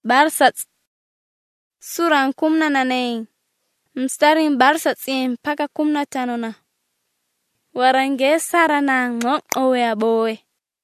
Barsat sura 18 mstari barsat mpaka 15 na warange Sara na ng'owe abowe.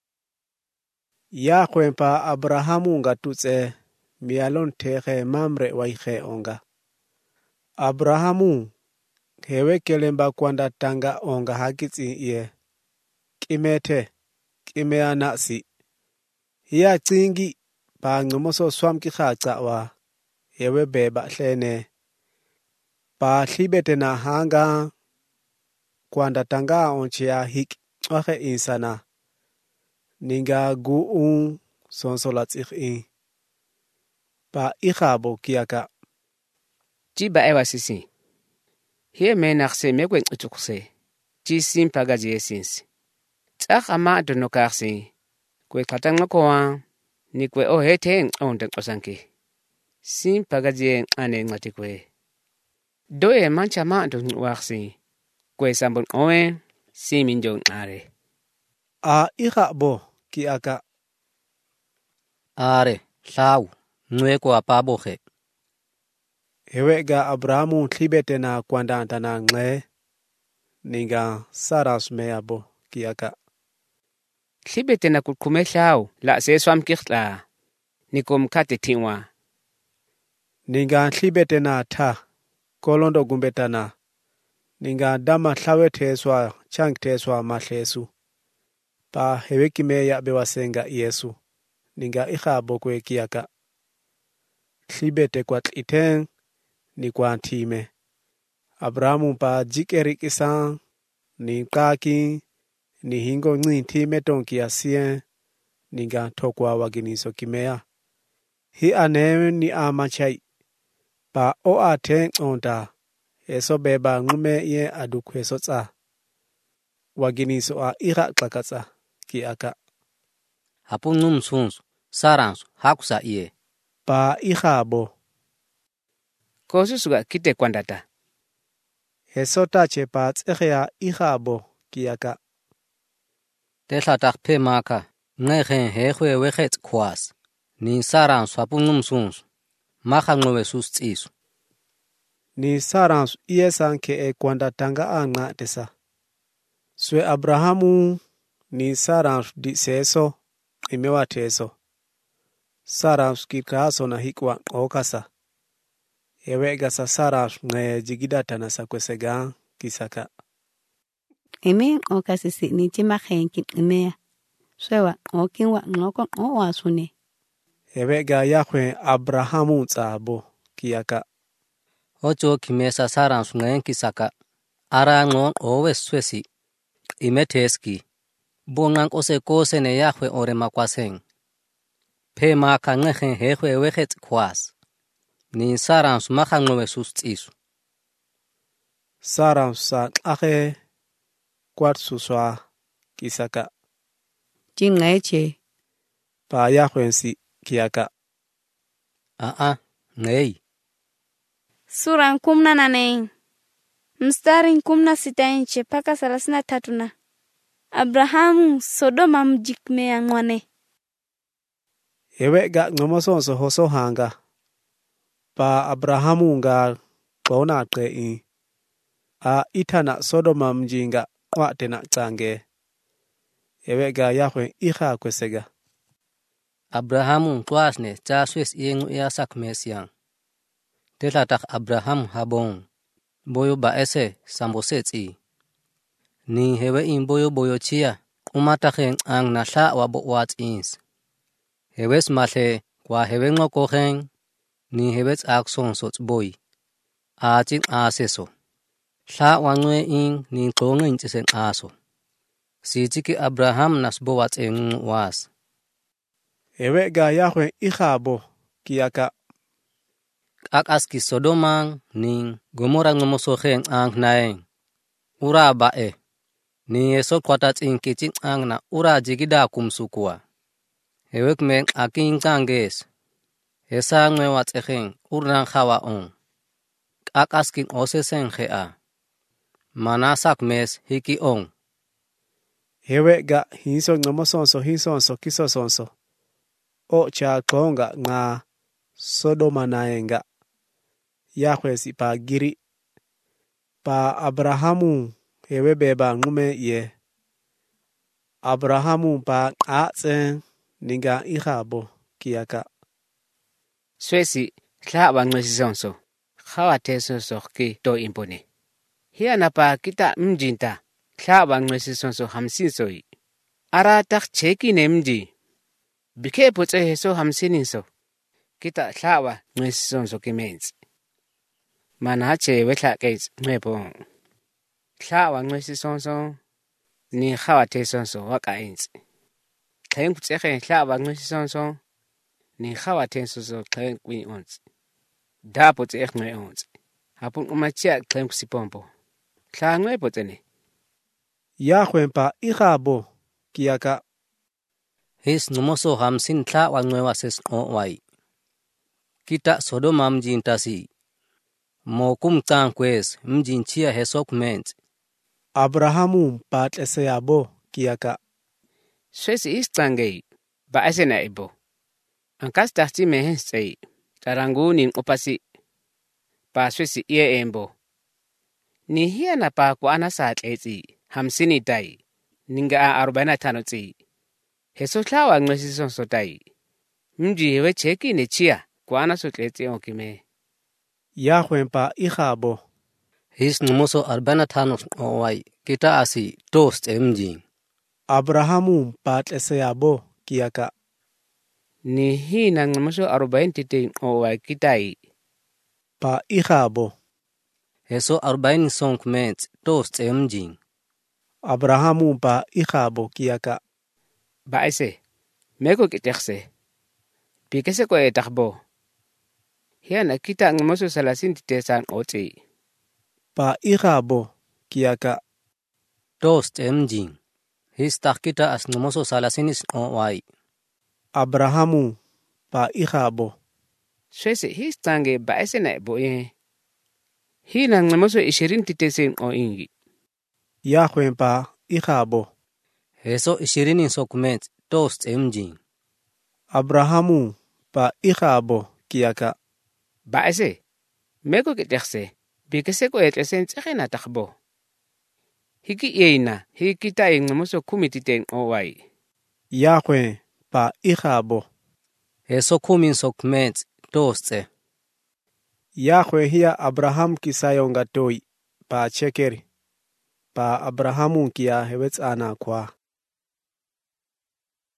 Yakhwempa Abrahamu ngatutse mialon tehe mamre waihe onga. Abrahamu hewe kelemba kwanda tanga onga hakitsi iye. Kimete, kimea nasi. Hiya tsingi pa ngumoso swam kihaca wa hewe beba hlene. Pa hlibete na hanga kwanda tanga onchia hik wahe insana. Ninga gu'un sonsolatsikhi. Pa ikhabo kiaka. Jiba ewa sisi. Hiye menakse mekwen utukse. Jisim pagaji esinsi. Tsak ama donokarsi. Kwe katanga koa. Ni kwe ohete ondeng osanki. Sim pagaji ane ngati kwe. Doye mancha ma donuwarsi. Kwe sambon oe. Simin jong are. A ikhabo kiaka. Are, lau, nwe kwa pabohe. Hewega Abrahamu hlibete na kwanda antana nge. Ninga Saras meabo kiaka. Hlibete na kukume lau. La se swam kikhla. Nikom kate tiwa. Ninga hlibete na ta. Kolondo gumbetana. Ninga dama hlawe teswa chang teswa mahlesu. Pa hewekime ya bewasenga Yesu. Ninga ikhabo kwe kiaka. Hlibete kwa tliteng. Ni kwa antime. Abrahamu pa jikerik isang. Ni kaki. Ni hingo time tonki asien. Ninga tokwa waginiso kimea. Hi anem ni amachai. Pa o ateng onta. Eso beba ngume ye adukweso tsa. Waginiso a ira klakatsa. Kiaka. Hapu num sunsu, saransu, hakusa iye. Pa ikhabo. Kosu suga kite kwandata. Eso tache pa tsekhea ikhabo kiaka. Tesla takpe maka, ngehen hehwe wechet kwas. Ni saransu hapu num sunsu. Maka ngowe sus isu. Ni saransu iyesan ke kwanda tanga anga tesa. Swe Abrahamu ni saransu di seso imewa teso. Saransu kikaso na hikwa okasa. Ewega sa saransu nge jigidata na sakwesega kisaka. Eme okasisi ni chima henki imea. Swewa okinwa ngoko owasune. Ewega Yahwe Abrahamu tsabo kiaka. Ocho kimesa saransu ngayen kisaka. Ara ngon owe swesi. Imeteski. Bungang kose ne Yahwe ore makwaseng. Pe maka ngehen hehwe wechet kwas. Ni saransu maka ngowe sus isu. Saransu sa ake kwat suswa kisaka. Jingaeche. Pa Yahwe nsi kiaka. Ngei. Sura 18 mstari 16 mpaka 33 na Abrahamu Sodoma mjikmea ngwane. Ewega ngomosonso hoso hanga. Pa Abrahamu nga kwaona kei. A itana Sodoma mjinga watena tsange. Ewega Yahwe ikha kwesega. Abrahamu kwasne chaswes yengu yasak mesiang. Telatak Abraham habong. Boyo baese sambosetsi. Ni hewe boyo chia. Umatakeng ang nasha wabo wats ins. Hewes mathe kwa hewe ngokoheng. Ni hewes akson sots boy. Aching aseso. Sha wangwe ni klongin chisen aso. Si chiki Abraham nasbo wats was. Ewega Yahwe ikhabo kiaka. Akaski Sodomang ning Gomora ngomosoheng ang naeng. Ura bae. Ni esot kwatat kiching ang na ura jigida kumsukua. Hewek meng aking kanges. Hesa ngwewat eheng urang hawa on. Akasking oseseng hea. Manasak mes hiki on. Hewega hinso ngomosonso hinsonso kisosonso. O cha konga nga Sodoma nayenga Yahwe si pa giri pa Abrahamu hewe beba ngume ye Abrahamu pa atse ninga ihabo kiaka Swesi tla ba ngwesisonso. Khawa tesonso ki to impone. Hiya na pa kita mjinta tla ba ngwesisonso 50 soi. Ara tak cheki ne mji. Bike potse heso 50 so. Kita tla ba ngwesisonso kimenzi. Mana che wetla kates ngwepo. Tla ba ngwesisonso ni khawa tesonso wakainzi. Tlayin kutseke tla ba ngwesisonso ni khawa tesonso tlayin kwini onzi. Dapo tse ngwe onzi. Hapun umachia tlayin kusipompo. Tla ngwepo tene. Yahwe pa ihabo kiaka His numoso 50 tla wa ngwewa ses wai. Kita Sodoma mjintasi. Mokum tsankwes mjinchia hesok mens. Abrahamu pa tleseyabo kiaka Swesi istangei ba asena ibo. Ankas tahti mehen sei. Tarangu ni opasi. Pa swesi ie embo. Ni hiya na pa kwa anasat eti. 50 tai. Ninga 45 tsi. Heso tlawa ngwesisonso tai. Mji hewe cheki ne chia. Kwa anasot eti okime. Yahwe pa ihabo His numoso 45 wai. Kita asi toast mji. Abrahamu pa tleseyabo kiaka Ni hii na ngamaso 40 tite owa kitai. pa ihabo Heso 40 sonk mens toast mji. Abrahamu pa ihabo kiaka Baise. Meko kitekse. Pikese ko etakbo. Hiya na kita ngamaso 30 tite san oti. pa ihabo kiaka Toast mji. His takita as numoso 30 wai. Abrahamu pa ihabo Swesi hii stange baise na ibo ye. Hii na ngamaso 20 tite sen o ingi. Yahwe pa ihabo Heso 20 sok mens toast mji. Abrahamu pa ihabo kiaka Baise. Meko kitekse. Pikese ko etlesen tseke na takbo. Hiki yeina. Hiki kita ngamaso 10 tite owai. Yahwe pa ihabo Heso 10 sok mens toast. Yahwe hiya Abraham kisayonga toi pa chekeri pa Abrahamu kia hewets ana kwa